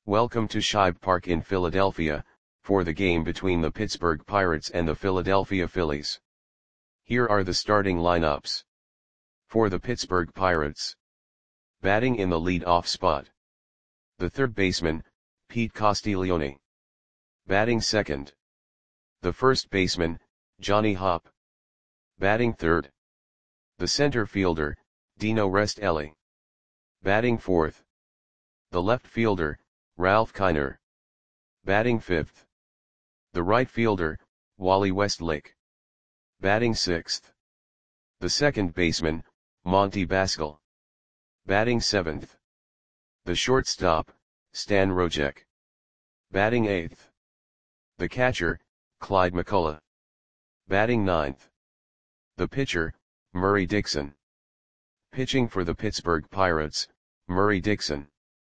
Welcome to Shibe Park in Philadelphia, for the game between the Pittsburgh Pirates and the Philadelphia Phillies. Here are the starting lineups. For the Pittsburgh Pirates. Batting in the lead-off spot. The third baseman, Pete Castiglione. Batting second. The first baseman, Johnny Hopp. Batting third. The center fielder, Dino Restelli. Batting fourth. The left fielder, Ralph Kiner. Batting fifth. The right fielder, Wally Westlake. Batting sixth. The second baseman, Monty Baskel. Batting seventh. The shortstop, Stan Rojek. Batting eighth. The catcher, Clyde McCullough. Batting ninth. The pitcher, Murray Dixon. Pitching for the Pittsburgh Pirates, Murray Dixon.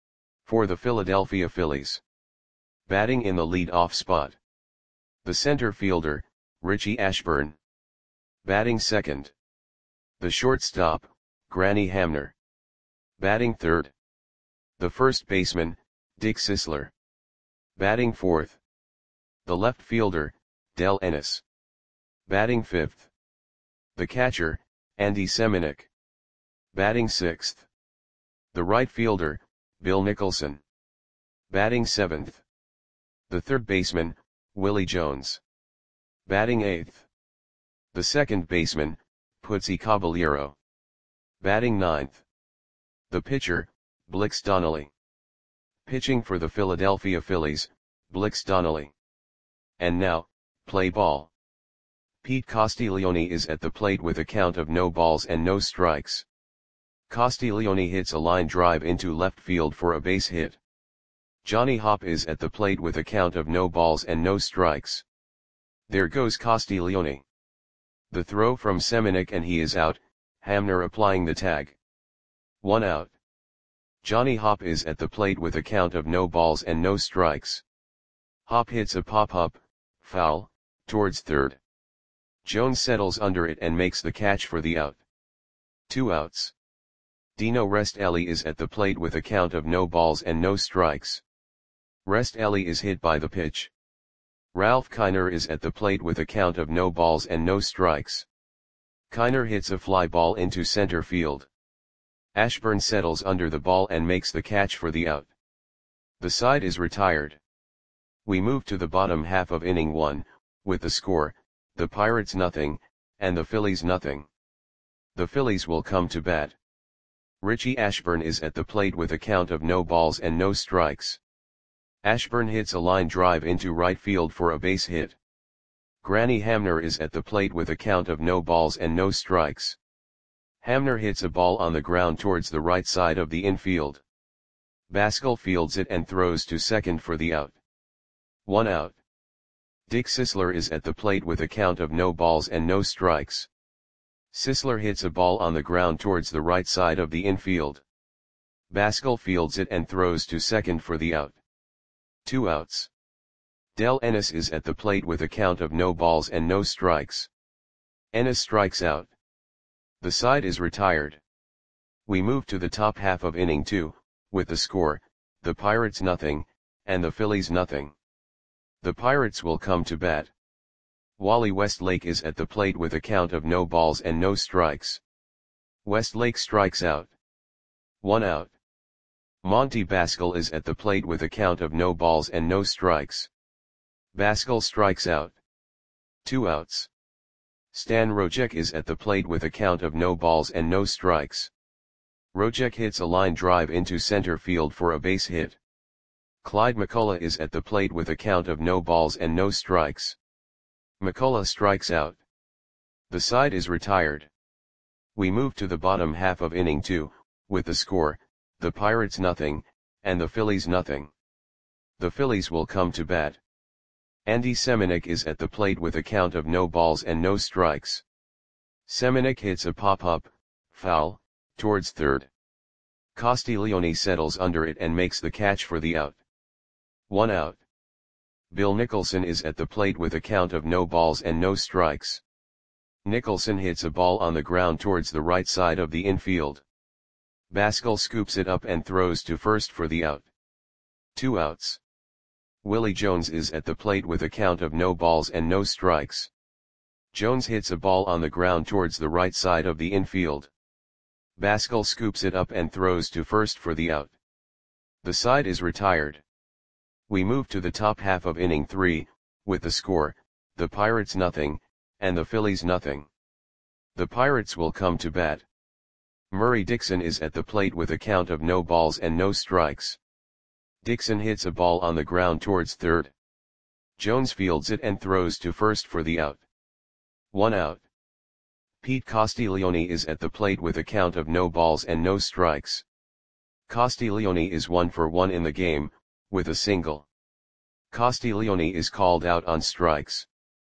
For the Philadelphia Phillies. Batting in the lead-off spot. The center fielder, Richie Ashburn. Batting second. The shortstop, Granny Hamner. Batting third. The first baseman, Dick Sisler. Batting fourth. The left fielder, Del Ennis. Batting fifth. The catcher, Andy Semenuk. Batting sixth. The right fielder, Bill Nicholson. Batting seventh. The third baseman, Willie Jones. Batting eighth. The second baseman, Putzi Caballero. Batting ninth. The pitcher, Blix Donnelly. Pitching for the Philadelphia Phillies, Blix Donnelly. And now, play ball. Pete Castiglione is at the plate with a count of no balls and no strikes. Castiglione hits a line drive into left field for a base hit. Johnny Hopp is at the plate with a count of no balls and no strikes. There goes Castiglione. The throw from Semenuk and he is out, Hamner applying the tag. 1 out. Johnny Hopp is at the plate with a count of no balls and no strikes. Hopp hits a pop-up, foul, towards third. Jones settles under it and makes the catch for the out. 2 outs. Dino Restelli is at the plate with a count of no balls and no strikes. Restelli is hit by the pitch. Ralph Kiner is at the plate with a count of no balls and no strikes. Kiner hits a fly ball into center field. Ashburn settles under the ball and makes the catch for the out. The side is retired. We move to the bottom half of inning 1, with the score, the Pirates nothing, and the Phillies nothing. The Phillies will come to bat. Richie Ashburn is at the plate with a count of no balls and no strikes. Ashburn hits a line drive into right field for a base hit. Granny Hamner is at the plate with a count of no balls and no strikes. Hamner hits a ball on the ground towards the right side of the infield. Baskel fields it and throws to second for the out. 1 out. Dick Sisler is at the plate with a count of no balls and no strikes. Sisler hits a ball on the ground towards the right side of the infield. Baskel fields it and throws to second for the out. 2 outs. Del Ennis is at the plate with a count of no balls and no strikes. Ennis strikes out. The side is retired. We move to the top half of inning 2, with the score, the Pirates nothing, and the Phillies nothing. The Pirates will come to bat. Wally Westlake is at the plate with a count of no balls and no strikes. Westlake strikes out. 1 out. Monty Baskel is at the plate with a count of no balls and no strikes. Baskel strikes out. 2 outs. Stan Rojek is at the plate with a count of no balls and no strikes. Rojek hits a line drive into center field for a base hit. Clyde McCullough is at the plate with a count of no balls and no strikes. McCullough strikes out. The side is retired. We move to the bottom half of inning 2, with the score, the Pirates nothing, and the Phillies nothing. The Phillies will come to bat. Andy Semenuk is at the plate with a count of no balls and no strikes. Semenuk hits a pop-up, foul, towards third. Castiglione settles under it and makes the catch for the out. 1 out. Bill Nicholson is at the plate with a count of no balls and no strikes. Nicholson hits a ball on the ground towards the right side of the infield. Baskel scoops it up and throws to first for the out. 2 outs. Willie Jones is at the plate with a count of no balls and no strikes. Jones hits a ball on the ground towards the right side of the infield. Baskel scoops it up and throws to first for the out. The side is retired. We move to the top half of inning 3, with the score, the Pirates nothing, and the Phillies nothing. The Pirates will come to bat. Murray Dixon is at the plate with a count of no balls and no strikes. Dixon hits a ball on the ground towards third. Jones fields it and throws to first for the out. 1 out. Pete Castiglione is at the plate with a count of no balls and no strikes. Castiglione is 1 for 1 in the game, with a single. Castiglione is called out on strikes.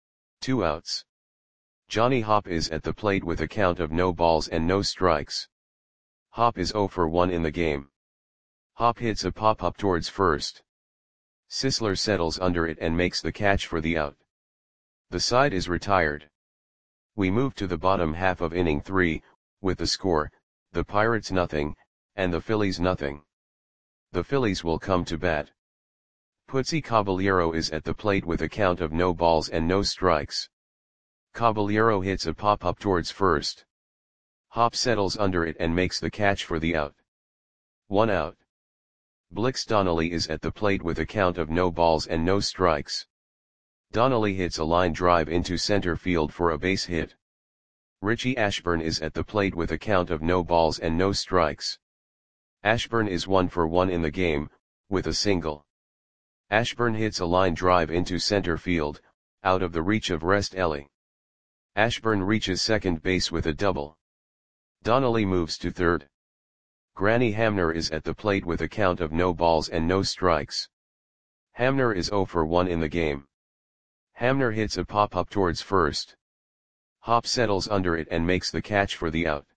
2 outs. Johnny Hopp is at the plate with a count of no balls and no strikes. Hopp is 0 for 1 in the game. Hopp hits a pop-up towards first. Sisler settles under it and makes the catch for the out. The side is retired. We move to the bottom half of inning 3, with the score, the Pirates nothing, and the Phillies nothing. The Phillies will come to bat. Putsy Caballero is at the plate with a count of no balls and no strikes. Caballero hits a pop-up towards first. Hopp settles under it and makes the catch for the out. 1 out. Blix Donnelly is at the plate with a count of no balls and no strikes. Donnelly hits a line drive into center field for a base hit. Richie Ashburn is at the plate with a count of no balls and no strikes. Ashburn is 1 for 1 in the game, with a single. Ashburn hits a line drive into center field, out of the reach of Rest Ellie. Ashburn reaches second base with a double. Donnelly moves to third. Granny Hamner is at the plate with a count of no balls and no strikes. Hamner is 0 for 1 in the game. Hamner hits a pop-up towards first. Hopp settles under it and makes the catch for the out.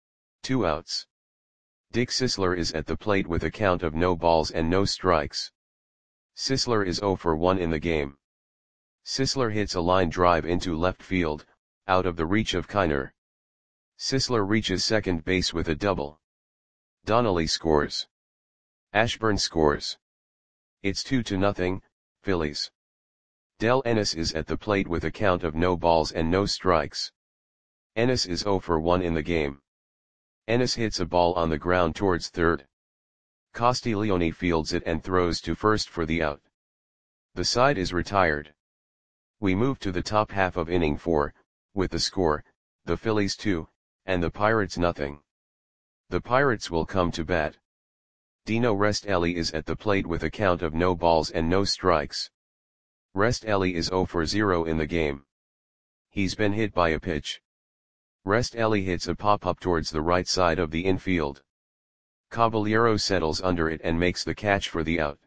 2 outs. Dick Sisler is at the plate with a count of no balls and no strikes. Sisler is 0 for 1 in the game. Sisler hits a line drive into left field, out of the reach of Kiner. Sisler reaches second base with a double. Donnelly scores. Ashburn scores. It's 2-0, Phillies. Del Ennis is at the plate with a count of no balls and no strikes. Ennis is 0 for 1 in the game. Ennis hits a ball on the ground towards third. Castiglione fields it and throws to first for the out. The side is retired. We move to the top half of inning 4, with the score, the Phillies 2, and the Pirates nothing. The Pirates will come to bat. Dino Rest Ellie is at the plate with a count of no balls and no strikes. Rest Ellie is 0 for 0 in the game. He's been hit by a pitch. Rest Ellie hits a pop-up towards the right side of the infield. Caballero settles under it and makes the catch for the out.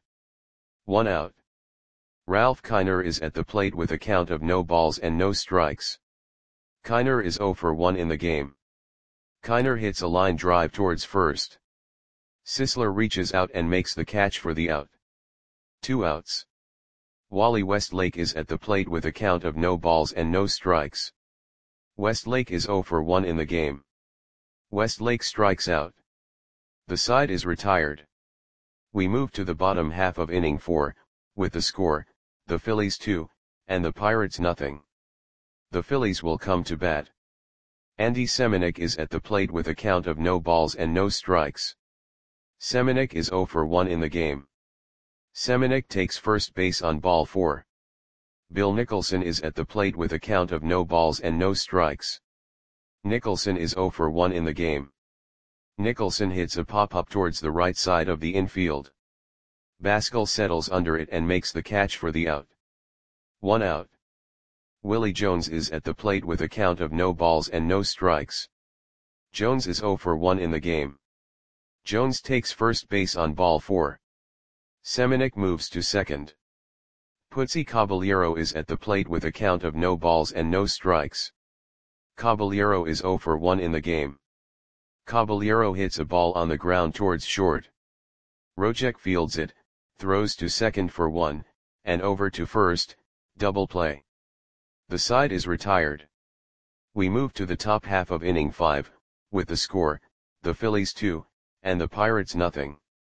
1 out. Ralph Kiner is at the plate with a count of no balls and no strikes. Kiner is 0 for 1 in the game. Kiner hits a line drive towards first. Sisler reaches out and makes the catch for the out. 2 outs. Wally Westlake is at the plate with a count of no balls and no strikes. Westlake is 0 for 1 in the game. Westlake strikes out. The side is retired. We move to the bottom half of inning 4, with the score, the Phillies 2, and the Pirates nothing. The Phillies will come to bat. Andy Semenuk is at the plate with a count of no balls and no strikes. Semenuk is 0 for 1 in the game. Semenuk takes first base on ball 4. Bill Nicholson is at the plate with a count of no balls and no strikes. Nicholson is 0 for 1 in the game. Nicholson hits a pop-up towards the right side of the infield. Baskel settles under it and makes the catch for the out. 1 out. Willie Jones is at the plate with a count of no balls and no strikes. Jones is 0 for 1 in the game. Jones takes first base on ball 4. Semenuk moves to second. Putsy Caballero is at the plate with a count of no balls and no strikes. Caballero is 0 for 1 in the game. Caballero hits a ball on the ground towards short. Rojek fields it, throws to second for 1, and over to first, double play. The side is retired. We move to the top half of inning 5, with the score, the Phillies 2, and the Pirates nothing.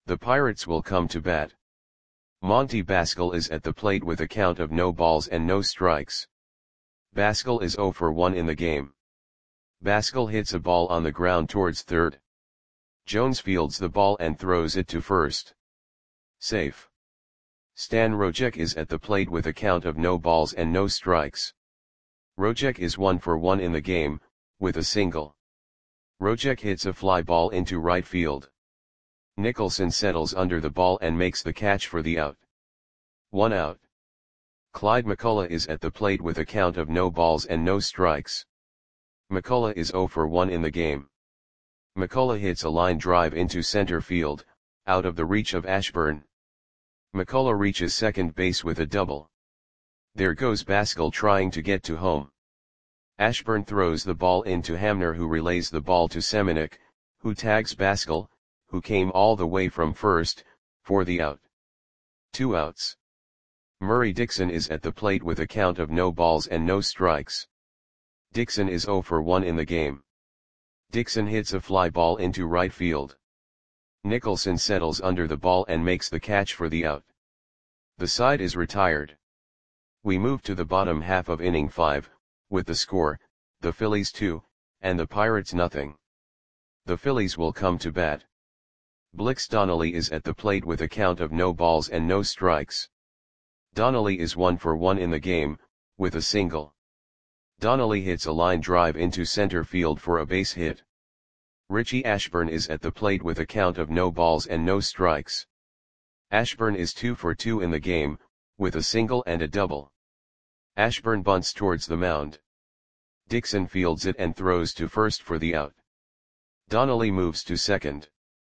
The Pirates will come to bat. Monty Baskel is at the plate with a count of no balls and no strikes. Baskel is 0 for 1 in the game. Baskel hits a ball on the ground towards third. Jones fields the ball and throws it to first. Safe. Stan Rojek is at the plate with a count of no balls and no strikes. Rojek is 1 for 1 in the game, with a single. Rojek hits a fly ball into right field. Nicholson settles under the ball and makes the catch for the out. 1 out. Clyde McCullough is at the plate with a count of no balls and no strikes. McCullough is 0 for 1 in the game. McCullough hits a line drive into center field, out of the reach of Ashburn. McCullough reaches second base with a double. There goes Baskel trying to get to home. Ashburn throws the ball into Hamner, who relays the ball to Semenuk, who tags Baskel, who came all the way from first, for the out. 2 outs. Murray Dixon is at the plate with a count of no balls and no strikes. Dixon is 0 for 1 in the game. Dixon hits a fly ball into right field. Nicholson settles under the ball and makes the catch for the out. The side is retired. We move to the bottom half of inning 5, with the score, the Phillies 2, and the Pirates nothing. The Phillies will come to bat. Blix Donnelly is at the plate with a count of no balls and no strikes. Donnelly is 1 for 1 in the game, with a single. Donnelly hits a line drive into center field for a base hit. Richie Ashburn is at the plate with a count of no balls and no strikes. Ashburn is 2 for 2 in the game, with a single and a double. Ashburn bunts towards the mound. Dixon fields it and throws to first for the out. Donnelly moves to second.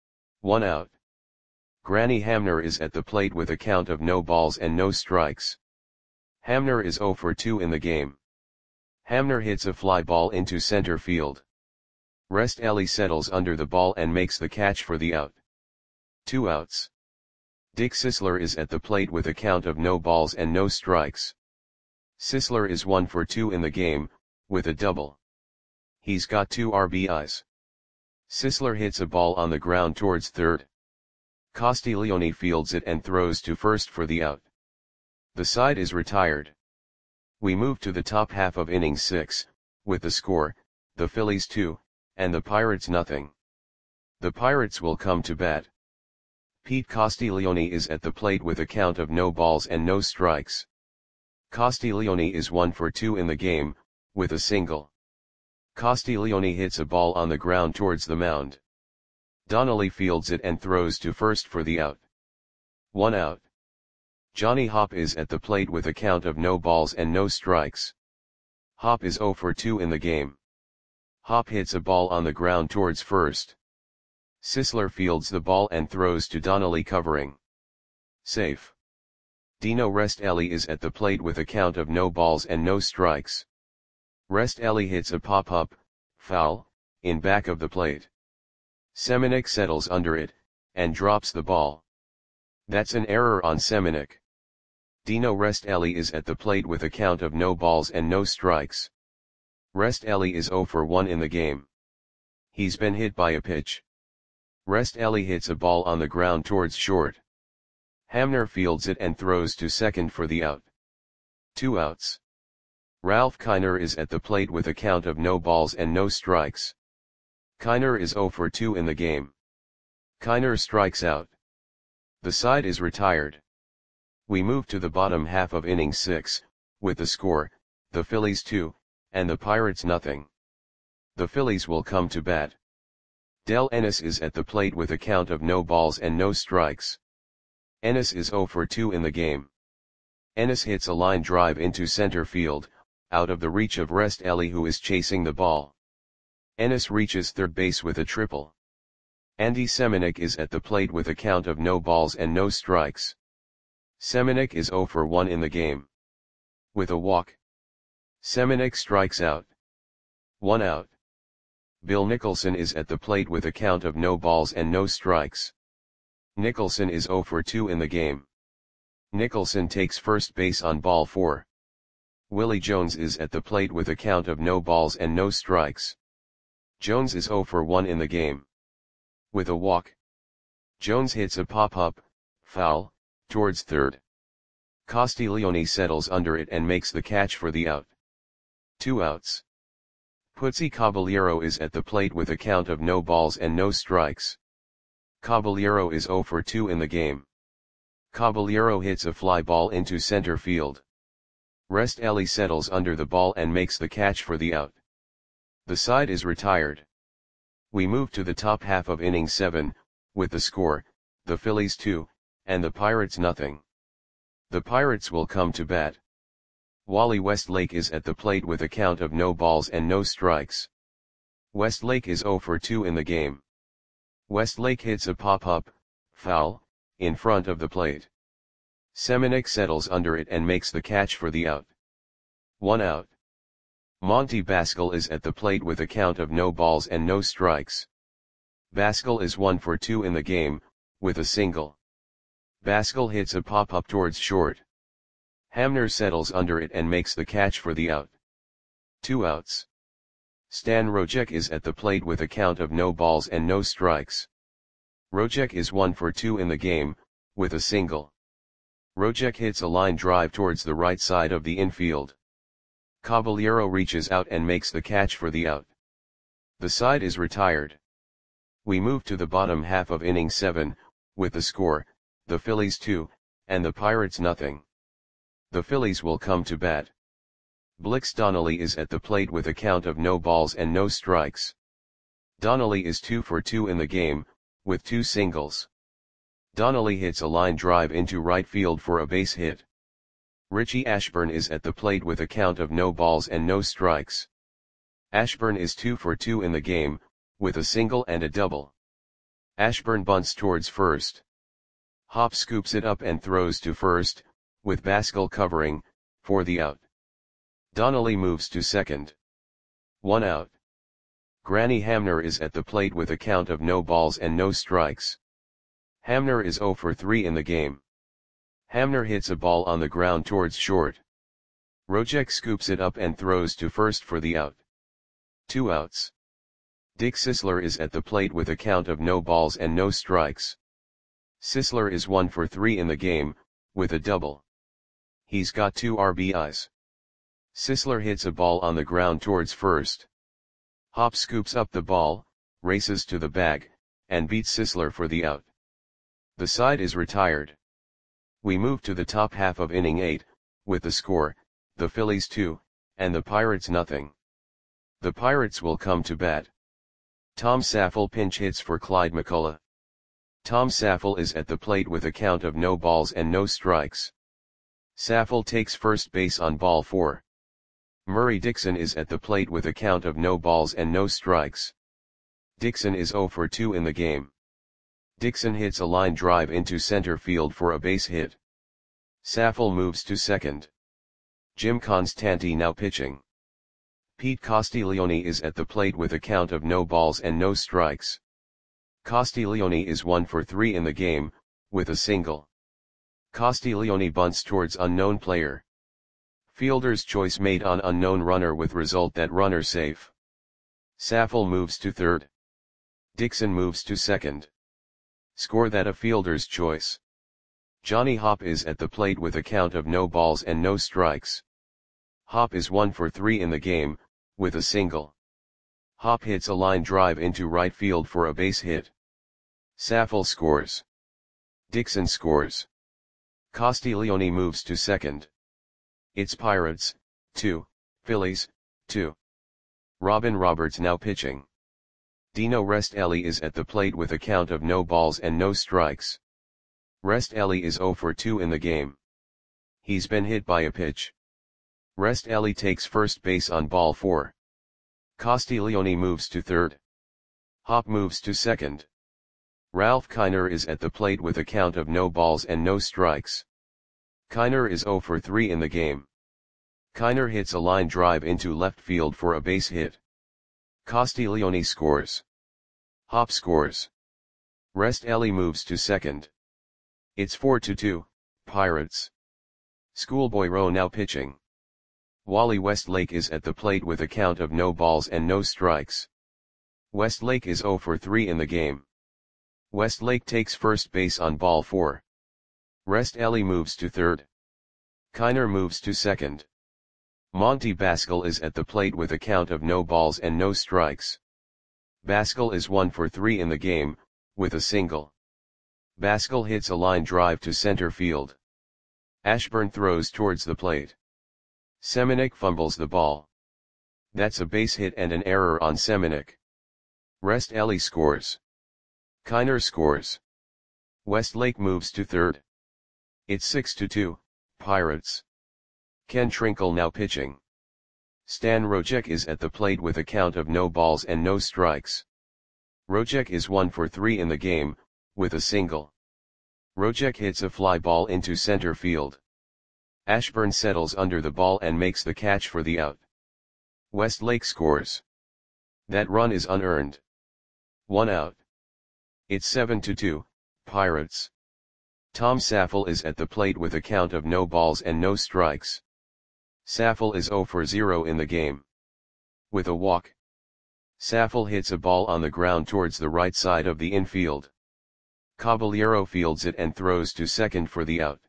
1 out. Granny Hamner is at the plate with a count of no balls and no strikes. Hamner is 0 for 2 in the game. Hamner hits a fly ball into center field. Rest Ellie settles under the ball and makes the catch for the out. 2 outs. Dick Sisler is at the plate with a count of no balls and no strikes. Sisler is 1 for 2 in the game, with a double. He's got 2 RBIs. Sisler hits a ball on the ground towards third. Castiglione fields it and throws to first for the out. The side is retired. We move to the top half of inning 6, with the score, the Phillies 2, and the Pirates nothing. The Pirates will come to bat. Pete Castiglione is at the plate with a count of no balls and no strikes. Castiglione is 1 for 2 in the game, with a single. Castiglione hits a ball on the ground towards the mound. Donnelly fields it and throws to first for the out. 1 out. Johnny Hopp is at the plate with a count of no balls and no strikes. Hopp is 0 for 2 in the game. Hopp hits a ball on the ground towards first. Sisler fields the ball and throws to Donnelly covering. Safe. Dino Restelli is at the plate with a count of no balls and no strikes. Restelli hits a pop-up, foul, in back of the plate. Semenuk settles under it, and drops the ball. That's an error on Semenuk. Dino Restelli is at the plate with a count of no balls and no strikes. Restelli is 0 for 1 in the game. He's been hit by a pitch. Restelli hits a ball on the ground towards short. Hamner fields it and throws to second for the out. 2 outs. Ralph Kiner is at the plate with a count of no balls and no strikes. Kiner is 0 for 2 in the game. Kiner strikes out. The side is retired. We move to the bottom half of inning 6, with the score, the Phillies 2, and the Pirates nothing. The Phillies will come to bat. Del Ennis is at the plate with a count of no balls and no strikes. Ennis is 0 for 2 in the game. Ennis hits a line drive into center field, out of the reach of Restelli, who is chasing the ball. Ennis reaches third base with a triple. Andy Semenuk is at the plate with a count of no balls and no strikes. Semenuk is 0 for 1 in the game. With a walk. Semenuk strikes out. 1 out. Bill Nicholson is at the plate with a count of no balls and no strikes. Nicholson is 0 for 2 in the game. Nicholson takes first base on ball 4. Willie Jones is at the plate with a count of no balls and no strikes. Jones is 0 for 1 in the game. With a walk. Jones hits a pop-up, foul, towards third. Castiglione settles under it and makes the catch for the out. 2 outs. Putzi Caballero is at the plate with a count of no balls and no strikes. Caballero is 0 for 2 in the game. Caballero hits a fly ball into center field. Restelli settles under the ball and makes the catch for the out. The side is retired. We move to the top half of inning 7, with the score, the Phillies 2, and the Pirates nothing. The Pirates will come to bat. Wally Westlake is at the plate with a count of no balls and no strikes. Westlake is 0 for 2 in the game. Westlake hits a pop-up, foul, in front of the plate. Seminick settles under it and makes the catch for the out. 1 out. Monty Baskel is at the plate with a count of no balls and no strikes. Baskel is 1 for 2 in the game, with a single. Baskel hits a pop-up towards short. Hamner settles under it and makes the catch for the out. 2 outs. Stan Rojek is at the plate with a count of no balls and no strikes. Rojek is 1 for 2 in the game, with a single. Rojek hits a line drive towards the right side of the infield. Caballero reaches out and makes the catch for the out. The side is retired. We move to the bottom half of inning 7, with the score, the Phillies 2, and the Pirates nothing. The Phillies will come to bat. Blix Donnelly is at the plate with a count of no balls and no strikes. Donnelly is 2 for 2 in the game, with 2 singles. Donnelly hits a line drive into right field for a base hit. Richie Ashburn is at the plate with a count of no balls and no strikes. Ashburn is 2 for 2 in the game, with a single and a double. Ashburn bunts towards first. Hop scoops it up and throws to first, with Baskel covering, for the out. Donnelly moves to second. 1 out. Granny Hamner is at the plate with a count of no balls and no strikes. Hamner is 0 for 3 in the game. Hamner hits a ball on the ground towards short. Rojek scoops it up and throws to first for the out. 2 outs. Dick Sisler is at the plate with a count of no balls and no strikes. Sisler is 1 for 3 in the game, with a double. He's got 2 RBIs. Sisler hits a ball on the ground towards first. Hop scoops up the ball, races to the bag, and beats Sisler for the out. The side is retired. We move to the top half of inning 8, with the score, the Phillies 2, and the Pirates nothing. The Pirates will come to bat. Tom Saffel pinch hits for Clyde McCullough. Tom Saffel is at the plate with a count of no balls and no strikes. Saffel takes first base on ball 4. Murray Dixon is at the plate with a count of no balls and no strikes. Dixon is 0 for 2 in the game. Dixon hits a line drive into center field for a base hit. Saffel moves to second. Jim Constanti now pitching. Pete Castiglione is at the plate with a count of no balls and no strikes. Castiglione is 1 for 3 in the game, with a single. Castiglione bunts towards unknown player. Fielder's choice made on unknown runner with result that runner safe. Saffel moves to third. Dixon moves to second. Score that a fielder's choice. Johnny Hop is at the plate with a count of no balls and no strikes. Hop is 1 for 3 in the game, with a single. Hop hits a line drive into right field for a base hit. Saffel scores. Dixon scores. Castiglione moves to second. It's Pirates, 2, Phillies, 2. Robin Roberts now pitching. Dino Restelli is at the plate with a count of no balls and no strikes. Restelli is 0 for 2 in the game. He's been hit by a pitch. Restelli takes first base on ball 4. Castiglione moves to third. Hop moves to second. Ralph Kiner is at the plate with a count of no balls and no strikes. Kiner is 0 for 3 in the game. Kiner hits a line drive into left field for a base hit. Castiglione scores. Hop scores. Restelli moves to second. It's 4-2, Pirates. Schoolboy Rowe now pitching. Wally Westlake is at the plate with a count of no balls and no strikes. Westlake is 0 for 3 in the game. Westlake takes first base on ball 4. Rest Ellie moves to third. Kiner moves to second. Monty Baskel is at the plate with a count of no balls and no strikes. Baskel is 1 for 3 in the game, with a single. Baskel hits a line drive to center field. Ashburn throws towards the plate. Semenuk fumbles the ball. That's a base hit and an error on Semenuk. Rest Ellie scores. Kiner scores. Westlake moves to third. It's 6-2, Pirates. Ken Trinkle now pitching. Stan Rojek is at the plate with a count of no balls and no strikes. Rojek is 1 for 3 in the game, with a single. Rojek hits a fly ball into center field. Ashburn settles under the ball and makes the catch for the out. Westlake scores. That run is unearned. 1 out. It's 7-2, Pirates. Tom Saffel is at the plate with a count of no balls and no strikes. Saffel is 0 for 0 in the game. With a walk. Saffel hits a ball on the ground towards the right side of the infield. Caballero fields it and throws to second for the out.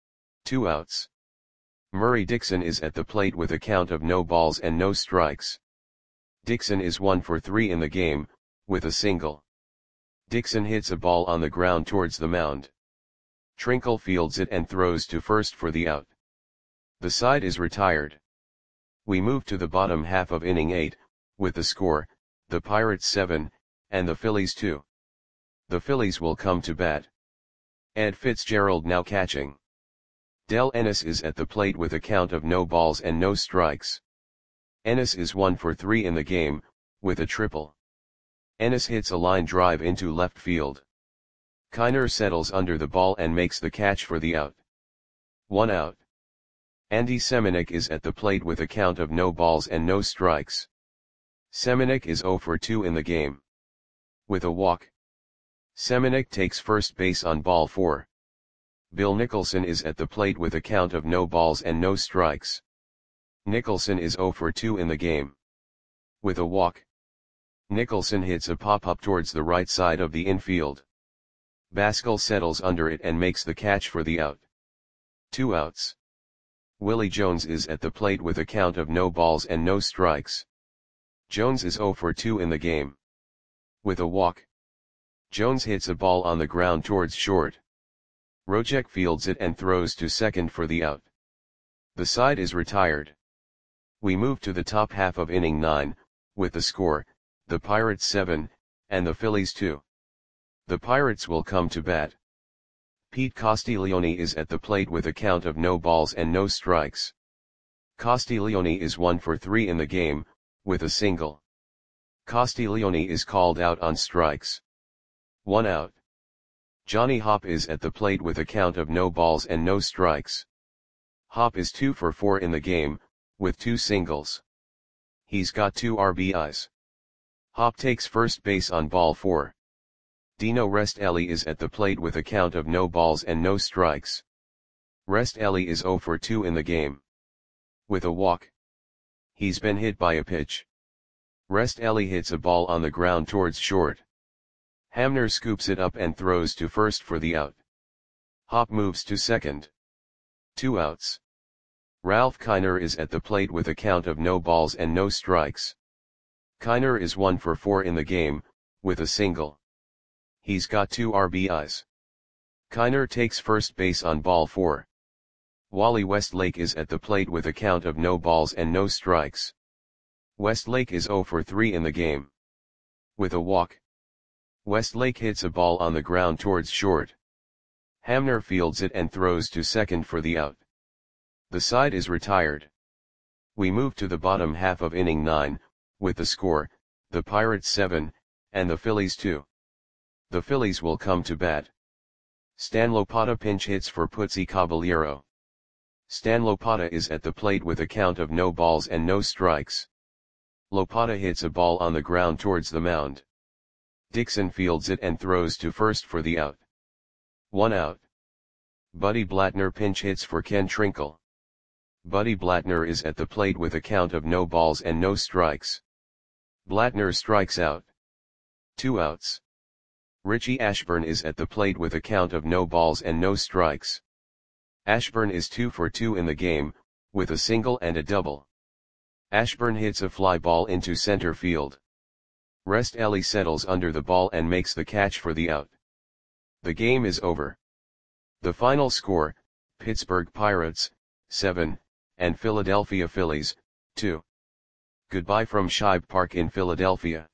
2 outs. Murray Dixon is at the plate with a count of no balls and no strikes. Dixon is 1 for 3 in the game, with a single. Dixon hits a ball on the ground towards the mound. Trinkle fields it and throws to first for the out. The side is retired. We move to the bottom half of inning 8, with the score, the Pirates 7, and the Phillies 2. The Phillies will come to bat. Ed Fitzgerald now catching. Del Ennis is at the plate with a count of no balls and no strikes. Ennis is 1 for 3 in the game, with a triple. Ennis hits a line drive into left field. Kiner settles under the ball and makes the catch for the out. 1 out. Andy Semenuk is at the plate with a count of no balls and no strikes. Semenuk is 0 for 2 in the game. With a walk. Semenuk takes first base on ball 4. Bill Nicholson is at the plate with a count of no balls and no strikes. Nicholson is 0 for 2 in the game. With a walk. Nicholson hits a pop-up towards the right side of the infield. Baskel settles under it and makes the catch for the out. 2 outs. Willie Jones is at the plate with a count of no balls and no strikes. Jones is 0 for 2 in the game. With a walk. Jones hits a ball on the ground towards short. Rojek fields it and throws to second for the out. The side is retired. We move to the top half of inning 9, with the score, the Pirates 7, and the Phillies 2. The Pirates will come to bat. Pete Castiglione is at the plate with a count of no balls and no strikes. Castiglione is 1 for 3 in the game, with a single. Castiglione is called out on strikes. 1 out. Johnny Hopp is at the plate with a count of no balls and no strikes. Hopp is 2 for 4 in the game, with 2 singles. He's got 2 RBIs. Hopp takes first base on ball 4. Dino Rest Ellie is at the plate with a count of no balls and no strikes. Rest Ellie is 0 for 2 in the game. With a walk. He's been hit by a pitch. Rest Ellie hits a ball on the ground towards short. Hamner scoops it up and throws to first for the out. Hopp moves to second. 2 outs. Ralph Kiner is at the plate with a count of no balls and no strikes. Kiner is 1 for 4 in the game, with a single. He's got 2 RBIs. Kiner takes first base on ball 4. Wally Westlake is at the plate with a count of no balls and no strikes. Westlake is 0 for 3 in the game. With a walk. Westlake hits a ball on the ground towards short. Hamner fields it and throws to second for the out. The side is retired. We move to the bottom half of inning 9, with the score, the Pirates 7, and the Phillies 2. The Phillies will come to bat. Stan Lopata pinch hits for Putzi Caballero. Stan Lopata is at the plate with a count of no balls and no strikes. Lopata hits a ball on the ground towards the mound. Dixon fields it and throws to first for the out. 1 out. Buddy Blattner pinch hits for Ken Trinkle. Buddy Blattner is at the plate with a count of no balls and no strikes. Blattner strikes out. 2 outs. Richie Ashburn is at the plate with a count of no balls and no strikes. Ashburn is 2 for 2 in the game, with a single and a double. Ashburn hits a fly ball into center field. Rest Ellie settles under the ball and makes the catch for the out. The game is over. The final score, Pittsburgh Pirates, 7, and Philadelphia Phillies, 2. Goodbye from Shibe Park in Philadelphia.